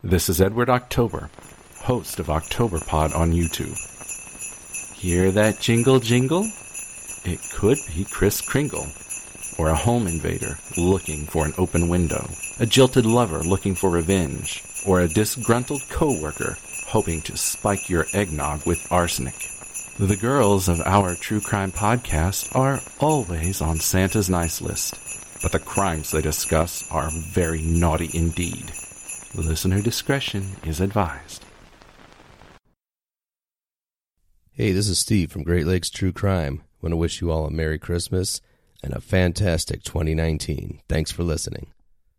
This is Edward October, host of Octoberpod on YouTube. Hear that jingle jingle? It could be Kris Kringle, or a home invader looking for an open window, a jilted lover looking for revenge, or a disgruntled coworker hoping to spike your eggnog with arsenic. The girls of our true crime podcast are always on Santa's nice list, but the crimes they discuss are very naughty indeed. Listener discretion is advised. Hey, this is Steve from Great Lakes True Crime. I want to wish you all a Merry Christmas and a fantastic 2019. Thanks for listening.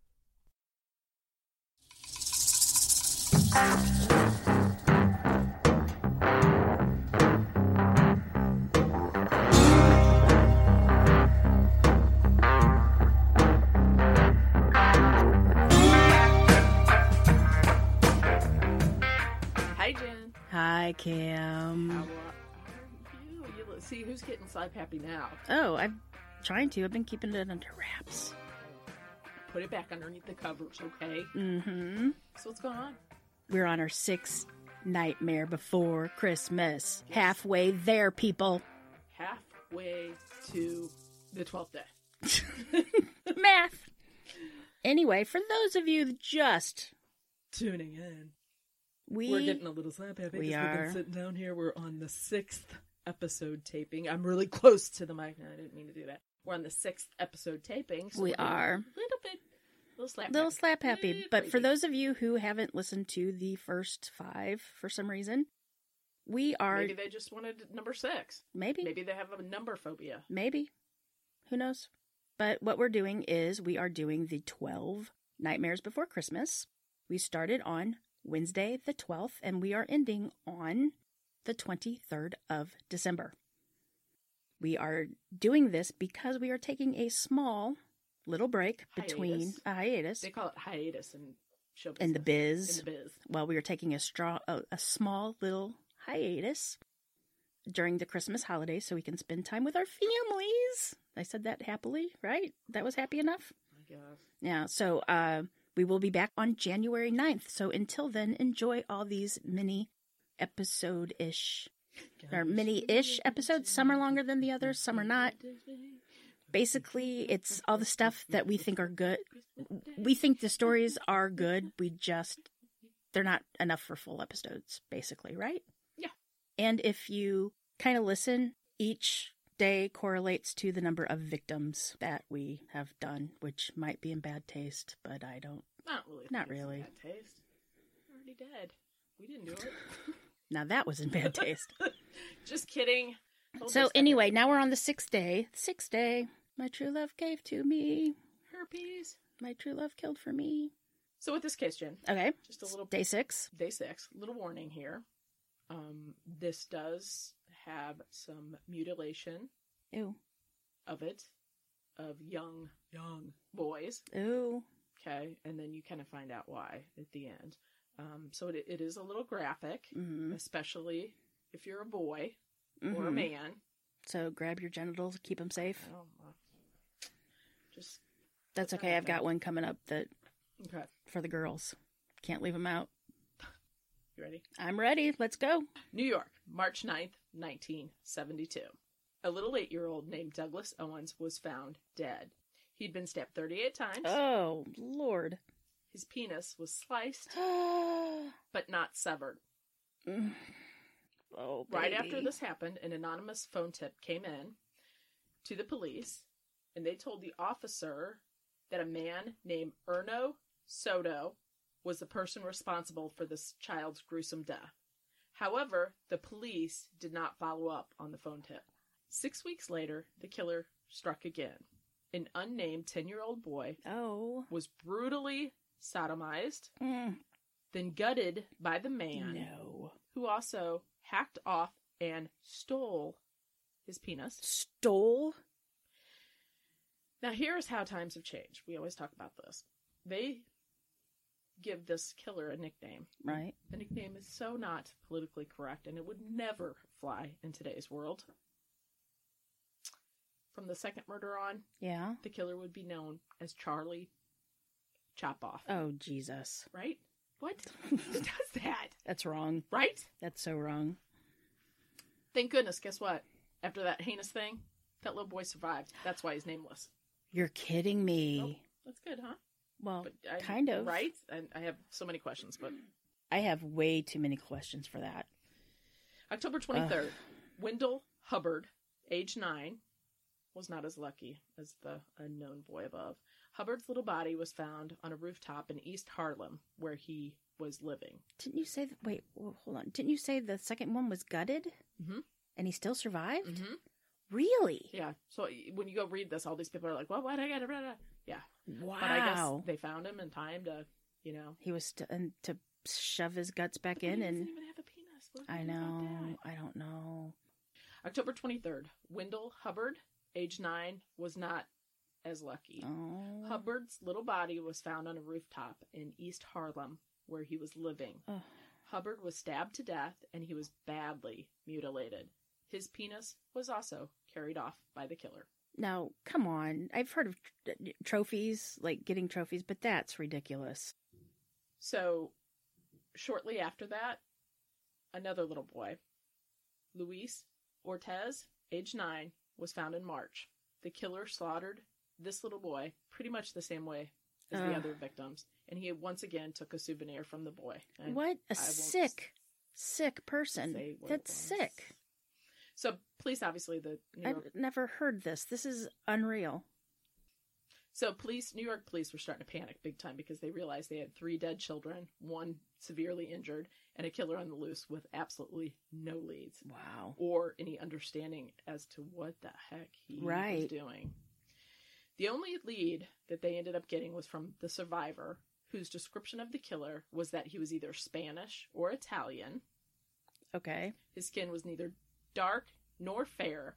Hi, Jen. Hi, Kim. How are you? See, who's getting slap happy now? Oh, I'm trying to. I've been keeping it under wraps. Put it back underneath the covers, okay? Mm-hmm. So what's going on? We're on our sixth nightmare before Christmas. Halfway there, people. Halfway to the 12th day. Math. Anyway, for those of you just Tuning in. we're We're getting a little slap happy we because we've are. been sitting down here. We're on the 6th episode taping. I'm really close to the mic now. I didn't mean to do that. We're on the 6th episode taping. So We we're getting are. a little slap little happy. slap happy. Yeah, But for crazy. those of you who haven't listened to the first 5 for some reason, we are Maybe they just wanted number 6. maybe Maybe they have a number phobia. Maybe. Who knows? But what we're doing is we are doing the 12 Nightmares Before Christmas. We started on Wednesday the 12th, and we are ending on the 23rd of December. We are doing this because we are taking a small little break between Hiatus. a hiatus They call it hiatus in show in the business. biz. In the biz. Well, we are taking a small little hiatus during the Christmas holidays so we can spend time with our families. I said that happily, right? That was happy enough? I guess. Yeah, so we will be back on January 9th. So until then, enjoy all these mini episode-ish, or mini-ish episodes. Some are longer than the others, some are not. Basically, it's all the stuff that we think are good. We think the stories are good. They're not enough for full episodes, basically, right? Yeah. And if you kind of listen, each day correlates to the number of victims that we have done, which might be in bad taste, but I don't. Not really. Not think it's really. Bad taste. We're already dead. We didn't do it. Now that was in bad taste. Just kidding. Hold So this second. anyway, now we're on the 6th day. 6th day. My true love gave to me. Herpes. My true love killed for me. So with this case, Jen, Okay. just a little Day 6. day 6. Little warning here. This does have some mutilation Ew. of young boys. Ooh. Okay, and then you kind of find out why at the end. So it is a little graphic, Mm-hmm. especially if you're a boy or a Mhm. man. So grab your genitals, keep them safe. Oh, just That's okay. I've got one coming up that okay. for the girls. Can't leave them out. You ready? I'm ready. Let's go. New York, March 9th, 1972. A little 8-year-old named Douglas Owens was found dead. He'd been stabbed 38 times. Oh, Lord. His penis was sliced, Oh, but not severed. baby. Right after this happened, an anonymous phone tip came in to the police, and they told the officer that a man named Erno Soto was the person responsible for this child's gruesome death. However, the police did not follow up on the phone tip. 6 weeks later, the killer struck again. An unnamed 10-year-old boy Oh. was brutally sodomized, Mm. then gutted by the man No. who also hacked off and stole his penis. Stole? Now, here's how times have changed. We always talk about this. They give this killer a nickname. Right. The nickname is so not politically correct, and it would never fly in today's world. From the second murder on, Yeah. the killer would be known as Charlie Chop Off. Oh, Jesus. Right? What? Who does that? That's wrong. Right? That's so wrong. Thank goodness. Guess what? After that heinous thing, that little boy survived. That's why he's nameless. You're kidding me. Nope. That's good, huh? Well, But kind of. Right? And I have so many questions, but... I have way too many questions for that. October 23rd, Wendell Hubbard, age 9, was not as lucky as the unknown boy above. Hubbard's little body was found on a rooftop in East Harlem, where he was living. Didn't you say... Wait, hold on. Didn't you say the second one was gutted? Mm-hmm. And he still survived? Mm-hmm. Really? Yeah. So when you go read this, all these people are like, well, what? I got it. Yeah. Wow. But I guess they found him in time to, He was to shove his guts back in, he and doesn't even have a penis. What I do you think know. about that? I don't know. October 23rd, Wendell Hubbard, age 9, was not as lucky. Oh. Hubbard's little body was found on a rooftop in East Harlem, where he was living. Ugh. Hubbard was stabbed to death, and he was badly mutilated. His penis was also carried off by the killer. Now, come on. I've heard of trophies, like getting trophies, but that's ridiculous. So, shortly after that, another little boy, Luis Ortez, age 9, was found in March. The killer slaughtered this little boy pretty much the same way as the other victims, and he once again took a souvenir from the boy. And what a sick person. That's sick. So, police, obviously, I've never heard this. This is unreal. So, New York police were starting to panic big time because they realized they had 3 dead children, 1 severely injured, and a killer on the loose with absolutely no leads. Wow. Or any understanding as to what the heck he was doing. The only lead that they ended up getting was from the survivor, whose description of the killer was that he was either Spanish or Italian. Okay. His skin was neither dark nor fair.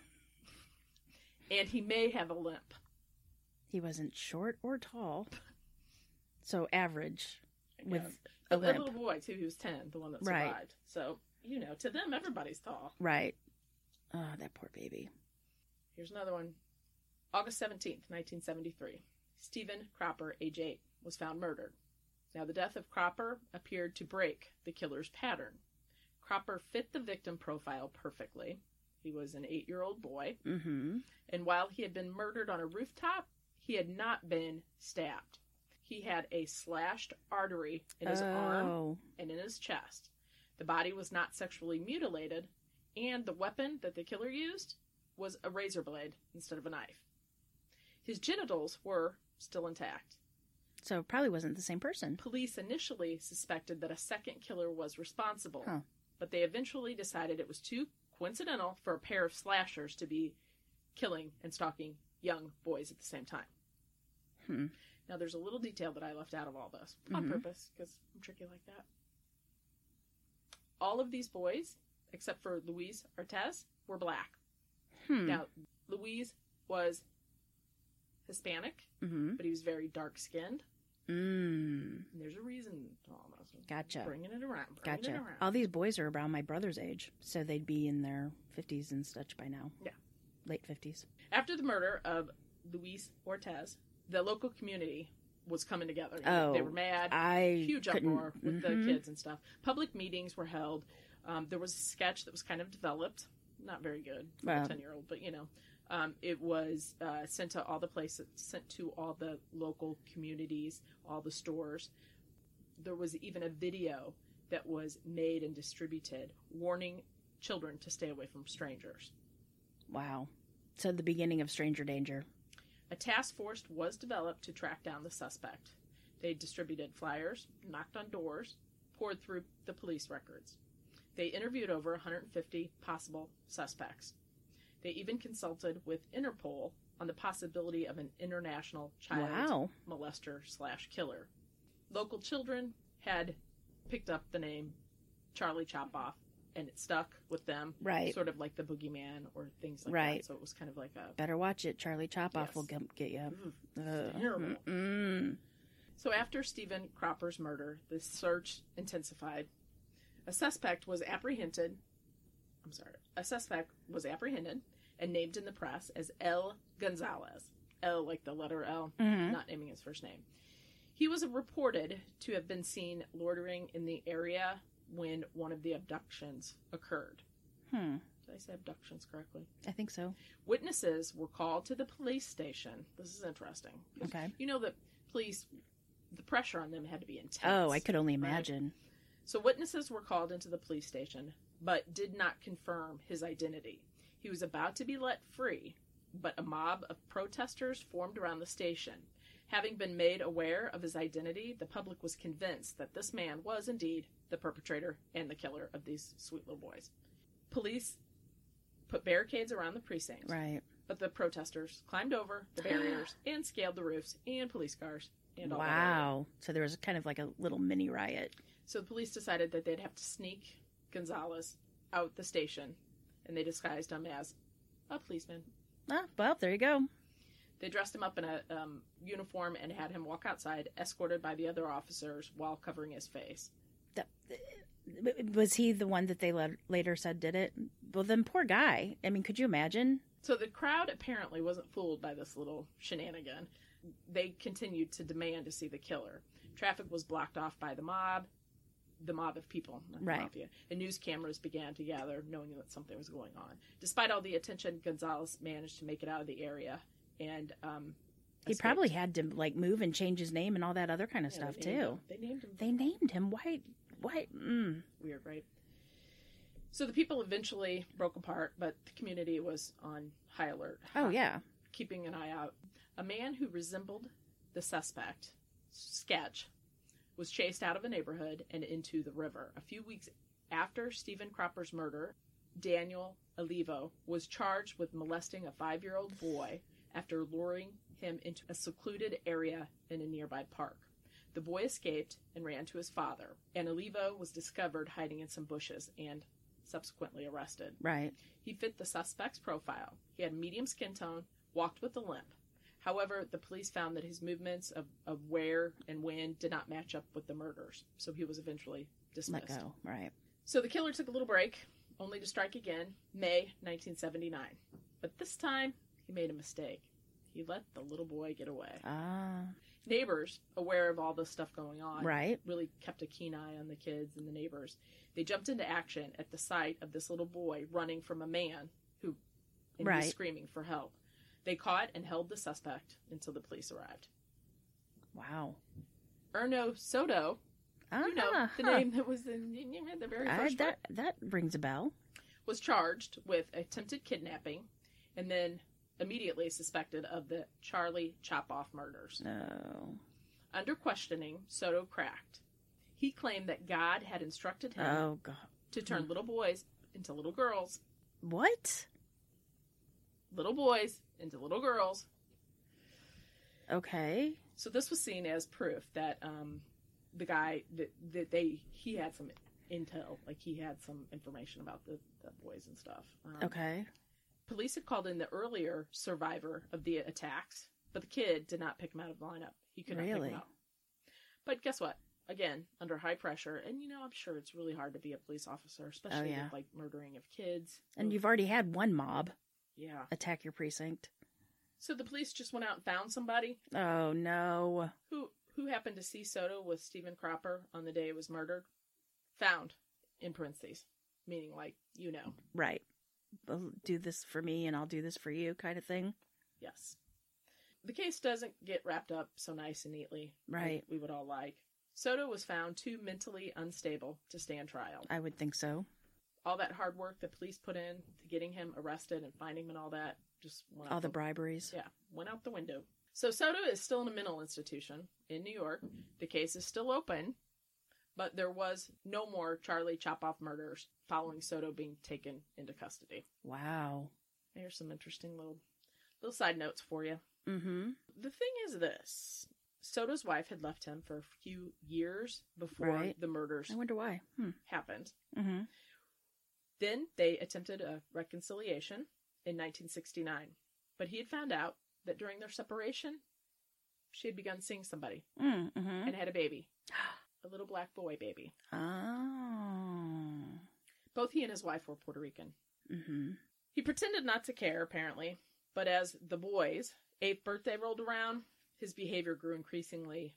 And he may have a limp. He wasn't short or tall. So average with a a limp. little boy, too. He was 10, the one that survived. Right. So, to them, everybody's tall. Right. Oh, that poor baby. Here's another one. August 17th, 1973. Stephen Cropper, age 8, was found murdered. Now, the death of Cropper appeared to break the killer's pattern. Cropper fit the victim profile perfectly. He was an 8-year-old boy. Mm-hmm. And while he had been murdered on a rooftop, he had not been stabbed. He had a slashed artery in his arm and in his chest. The body was not sexually mutilated, and the weapon that the killer used was a razor blade instead of a knife. His genitals were still intact. So it probably wasn't the same person. Police initially suspected that a second killer was responsible, Huh. but they eventually decided it was too coincidental for a pair of slashers to be killing and stalking young boys at the same time. Now, there's a little detail that I left out of all this on purpose, because I'm tricky like that. All of these boys, except for Luis Ortez, were black. Now, Luis was Hispanic, but he was very dark-skinned. And there's a reason to all this. Gotcha. Bringing it around. Gotcha. All these boys are around my brother's age, so they'd be in their 50s and such by now. Yeah. Late 50s. After the murder of Luis Ortez, the local community was coming together. They were mad. Huge uproar with the kids and stuff. Public meetings were held. There was a sketch that was kind of developed. Not very good for a 10-year-old, but it was sent to all the places, sent to all the local communities, all the stores. There was even a video that was made and distributed warning children to stay away from strangers. Wow. So the beginning of stranger danger. A task force was developed to track down the suspect. They distributed flyers, knocked on doors, poured through the police records. They interviewed over 150 possible suspects. They even consulted with Interpol on the possibility of an international child molester/killer. Local children had picked up the name Charlie Chopoff, and it stuck with them. Right. Sort of like the boogeyman or things like right. that. So it was kind of like a... Better watch it. Charlie Chopoff will get you. Terrible. So after Stephen Cropper's murder, the search intensified. A suspect was apprehended and named in the press as L. Gonzalez. L like the letter L, not naming his first name. He was reported to have been seen loitering in the area when one of the abductions occurred. Did I say abductions correctly? I think so. Witnesses were called to the police station. This is interesting. Okay. You know that police, the pressure on them had to be intense. Oh, I could only right? imagine. So witnesses were called into the police station, but did not confirm his identity. He was about to be let free, but a mob of protesters formed around the station. Having been made aware of his identity, the public was convinced that this man was indeed the perpetrator and the killer of these sweet little boys. Police put barricades around the precinct, Right. but the protesters climbed over the barriers and scaled the roofs and police cars and all that area. Wow. So there was kind of like a little mini riot. So the police decided that they'd have to sneak Gonzalez out the station, and they disguised him as a policeman. Ah, well, there you go. They dressed him up in a uniform and had him walk outside, escorted by the other officers while covering his face. Was he the one that they later said did it? Well, then poor guy. I mean, could you imagine? So the crowd apparently wasn't fooled by this little shenanigan. They continued to demand to see the killer. Traffic was blocked off by the mob of people, not the Right. mafia, and news cameras began to gather, knowing that something was going on. Despite all the attention, Gonzalez managed to make it out of the area, and He escaped. probably had to like move and change his name and all that other kind of Yeah, stuff they named too. him. They named him. They named him. Why? What? Weird, right? So the people eventually broke apart, but the community was on high alert. Oh yeah. Keeping an eye out. A man who resembled the suspect, Sketch, was chased out of a neighborhood and into the river. A few weeks after Stephen Cropper's murder, Daniel Olivo was charged with molesting a 5-year-old boy after luring him into a secluded area in a nearby park. The boy escaped and ran to his father, and Olivo was discovered hiding in some bushes and subsequently arrested. Right. He fit the suspect's profile. He had medium skin tone, walked with a limp. However, the police found that his movements of where and when did not match up with the murders, so he was eventually dismissed. Let go. Right. So the killer took a little break, only to strike again, May 1979. But this time, he made a mistake. He let the little boy get away. Ah. Neighbors, aware of all this stuff going on, Right. really kept a keen eye on the kids and the neighbors. They jumped into action at the sight of this little boy running from a man who and he Right. was screaming for help. They caught and held the suspect until the police arrived. Wow. Erno Soto, you know, the name that was in the very first part, that rings a bell. was charged with attempted kidnapping and then immediately suspected of the Charlie Chopoff murders. No. Under questioning, Soto cracked. He claimed that God had instructed him Oh God. to turn little boys into little girls, What? little boys into little girls. Okay. So this was seen as proof that the guy he had some intel, like he had some information about the boys and stuff. Okay. Police had called in the earlier survivor of the attacks, but the kid did not pick him out of the lineup. He could not pick Really? him out. But guess what? Again, under high pressure, and I'm sure it's really hard to be a police officer, especially yeah. with like murdering of kids. And you've already had one mob Yeah. attack your precinct. So the police just went out and found somebody Oh no. who happened to see Soto with Stephen Cropper on the day he was murdered. Found, in parentheses, meaning like, Right. Well, do this for me and I'll do this for you kind of thing. Yes. The case doesn't get wrapped up so nice and neatly. Right. Like we would all like. Soto was found too mentally unstable to stand trial. I would think so. All that hard work the police put in to getting him arrested and finding him and all that just went All out the briberies. Yeah, went out the window. So Soto is still in a mental institution in New York. The case is still open, but there was no more Charlie Chopoff murders following Soto being taken into custody. Wow. Here's some interesting little side notes for you. Mm-hmm. The thing is this. Soto's wife had left him for a few years before Right. the murders I wonder why. happened. Mm-hmm. Then they attempted a reconciliation in 1969, but he had found out that during their separation, she had begun seeing somebody Mm-hmm. and had a baby, a little black boy baby. Oh. Both he and his wife were Puerto Rican. Mm-hmm. He pretended not to care, apparently, but as the boy's 8th birthday rolled around, his behavior grew increasingly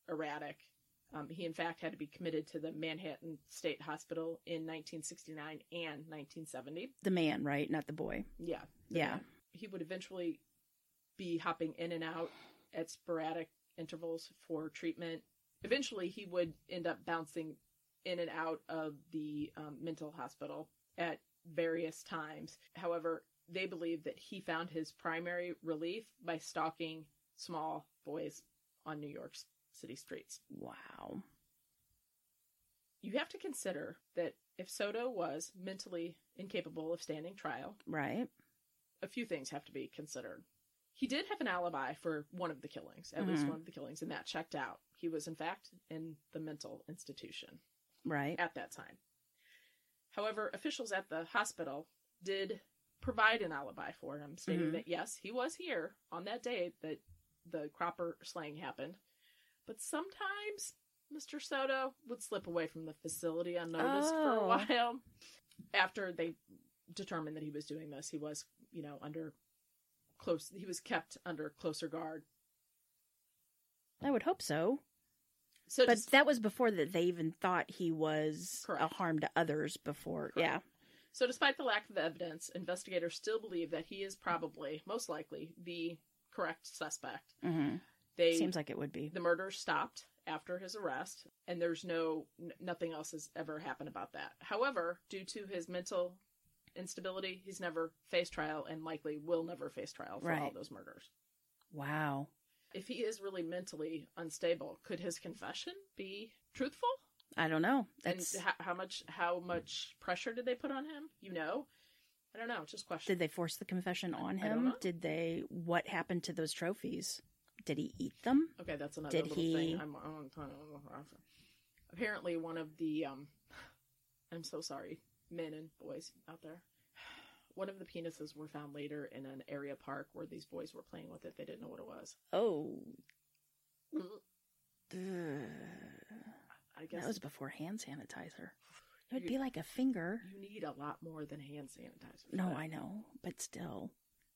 erratic. He, in fact, had to be committed to the Manhattan State Hospital in 1969 and 1970. The man, right? Not the boy. Yeah. Yeah. Man. He would eventually be hopping in and out at sporadic intervals for treatment. Eventually, he would end up bouncing in and out of the mental hospital at various times. However, they believe that he found his primary relief by stalking small boys on New York City streets. Wow. You have to consider that if Soto was mentally incapable of standing trial, Right. a few things have to be considered. He did have an alibi for one of the killings, at least one of the killings, and that checked out. He was, in fact, in the mental institution Right. at that time. However, officials at the hospital did provide an alibi for him, stating that, yes, he was here on that day that the Cropper slaying happened. But sometimes Mr. Soto would slip away from the facility unnoticed for a while. After they determined that he was doing this, he was, he was kept under closer guard. I would hope so. So But that was before that they even thought he was a Correct. harm to others before. Correct. Yeah. So despite the lack of evidence, investigators still believe that he is probably, most likely, the correct suspect. Mm-hmm. Seems like it would be. The murder stopped after his arrest, and there's nothing else has ever happened about that. However, due to his mental instability, he's never faced trial and likely will never face trial for all Right. those murders. Wow. If he is really mentally unstable, could his confession be truthful? I don't know. And That's how much pressure did they put on him? I don't know. Just question. Did they force the confession on I don't him? know. What happened to those trophies? Did he eat them? Okay, that's another Did little he- thing. Apparently, one of the I'm so sorry, men and boys out there. One of the penises were found later in an area park where these boys were playing with it. They didn't know what it was. Oh. I guess That was before hand sanitizer. It would be like a finger. you need a lot more than hand sanitizer. No, I know, but still,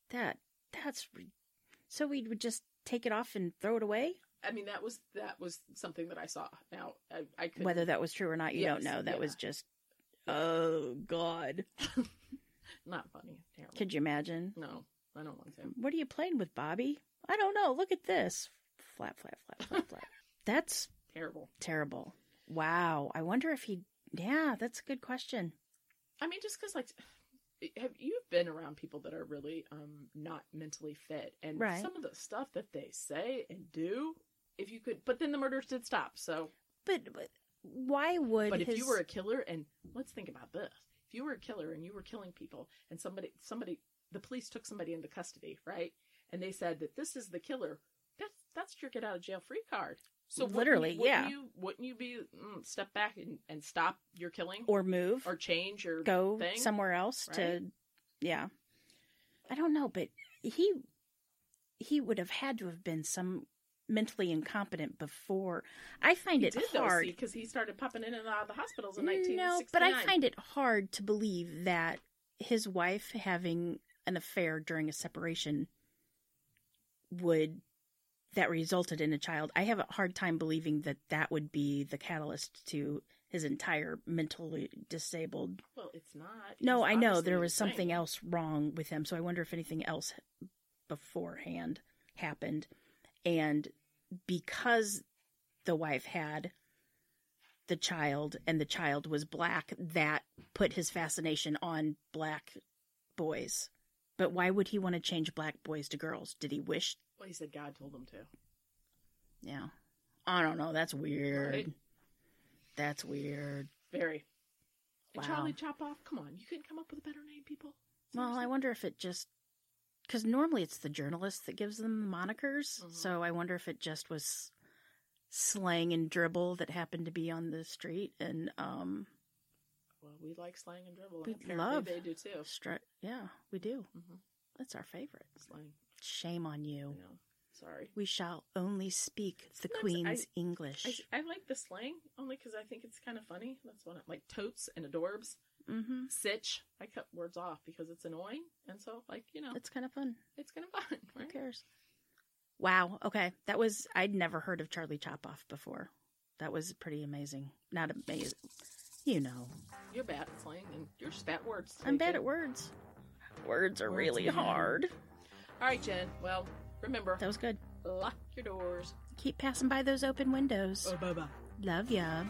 so we would just take it off and throw it away. I mean, that was something that I saw. Now, I could Whether that was true or not, you don't Yes, know. That yeah. was just, oh God! not funny. Terrible. Could you imagine? No, I don't want to. What are you playing with, Bobby? I don't know. Look at this. Flat, flat, flat, flat, flat. That's Terrible. terrible. Wow. I wonder if he. Yeah, that's a good question. I mean, just because, have you been around people that are really not mentally fit, and Right. some of the stuff that they say and do, if you could, but then the murders did stop. So, But why would? but if you were a killer, and let's think about this: if you were a killer and you were killing people, and somebody, the police took somebody into custody, right? And they said that this is the killer. That's your get out of jail free card. So Literally, yeah. Wouldn't you be step back and stop your killing or move or change your go thing? somewhere else right? to, yeah. I don't know, but he would have had to have been some mentally incompetent before. I find it hard. Because he started popping in and out of the hospitals in 1969. No, but I find it hard to believe that his wife having an affair during a separation that resulted in a child. I have a hard time believing that would be the catalyst to his entire mentally disabled. Well, it's not. No, He's I know obviously there was insane. something else wrong with him, so I wonder if anything else beforehand happened. And because the wife had the child and the child was black, that put his fascination on black boys. But why would he want to change black boys to girls? Did he wish? Well, he said God told him to. Yeah. I don't know. That's weird. Right? That's weird. Very. And Wow. Charlie Chopoff, come on. You couldn't come up with a better name, people? Well, I Seriously? wonder if it just... Because normally it's the journalist that gives them the monikers, so I wonder if it just was slang and dribble that happened to be on the street, and Well, we like slang and dribble. we and apparently love... they do too. Yeah, we do. Mhm. That's our favorite. Slang. Shame on I you. know. Sorry. We shall only speak the Sometimes Queen's English. I like the slang only because I think it's kind of funny. That's what like totes and adorbs. Mm-hmm. Sitch. I cut words off because it's annoying. And so, It's kind of fun. it's kind of fun, Who right? cares? Wow. Okay. I'd never heard of Charlie Chopoff before. That was pretty amazing. Not amazing. You know. You're bad at slang, and you're just bad at words. I'm bad at words. Words are really hard. All right, Jen. Well, remember. That was good. Lock your doors. Keep passing by those open windows. Oh, bye-bye. Love ya.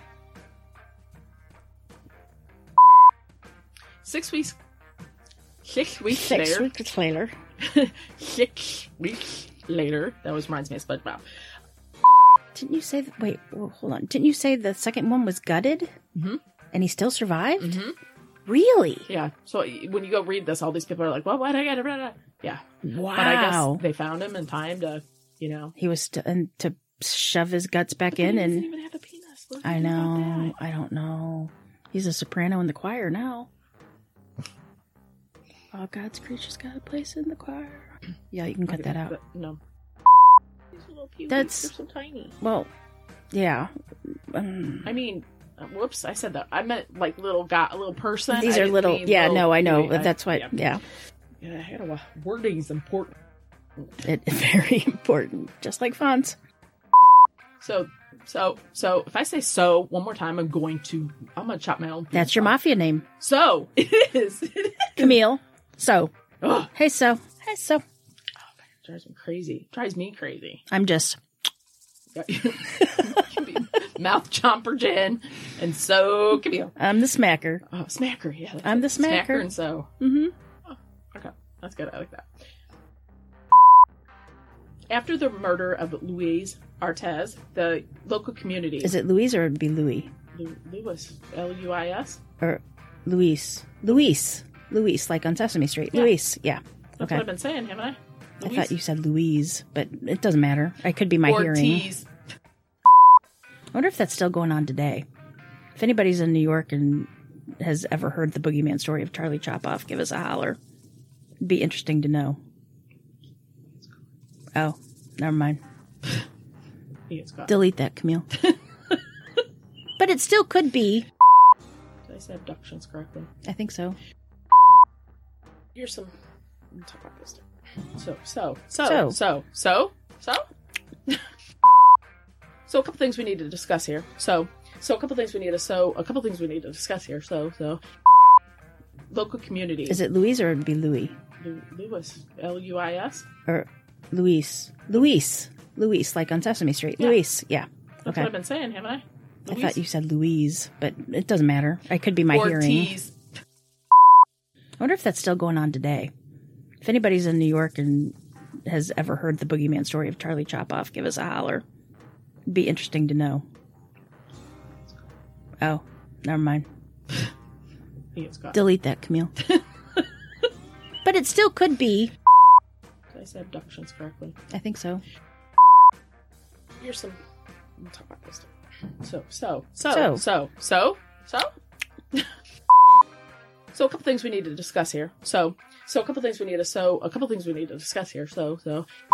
6 weeks. 6 weeks 6 later. weeks later. 6 weeks later. That always reminds me of SpongeBob. Didn't you say... Wait, hold on. Didn't you say the second one was gutted? Mm-hmm. And he still survived? Mm-hmm. Really? Yeah. So when you go read this, all these people are like, well, what? I got it. Yeah. Wow. But I guess they found him in time to, He was to shove his guts back in He doesn't and... even have a penis. I know. I don't know. He's a soprano in the choir now. All God's creatures got a place in the choir. Yeah, you can cut that out. No. These little peewees, That's- they're so tiny. Well, yeah. I mean, whoops, I said that. I meant like a little person. These I are didn't little... mean Yeah, little no, I know. peewee. That's what... Yeah. Yeah, I had a wording's important. It's very important. Just like fonts. So if I say so one more time, I'm gonna chop my own. That's your mafia name. So it is. Camille. So. Ugh. Hey, so. Hey, so. Drives me crazy. I'm just... Mouth chomper Jen, and so Camille. I'm the smacker. Oh, smacker, yeah. I'm the smacker. And so. Mm-hmm. Oh, okay, that's good. I like that. After the murder of Luis Artez, the local community... Is it Louise or it'd be Louis? Louis. L-U-I-S? Or Luis. Luis, like on Sesame Street. Yeah. Luis, yeah. That's Okay. what I've been saying, haven't I? I thought you said Louise, but it doesn't matter. I could be my hearing. Ortiz. I wonder if that's still going on today. If anybody's in New York and has ever heard the boogeyman story of Charlie Chopoff, give us a holler. It'd be interesting to know. Oh, never mind. Delete that, Camille. But it still could be. Did I say abductions correctly? I think so. Here's some... Let me talk about this. So a couple things we need to discuss here. So a couple things we need to discuss here. So local community. Is it Louise or it'd be Louis? Louis. L-U-I-S? Or Luis, like on Sesame Street. Yeah. Luis, yeah. That's Okay. what I've been saying, haven't I? I thought you said Louise, but it doesn't matter. I could be my hearing. Ortiz. I wonder if that's still going on today. If anybody's in New York and has ever heard the boogeyman story of Charlie Chopoff, give us a holler. It'd be interesting to know. Oh, never mind. Delete that, Camille. But it still could be. Did I say abductions correctly? I think so. Here's some... Let me talk about this. So a couple things we need to discuss here. So a couple things we need to discuss here. So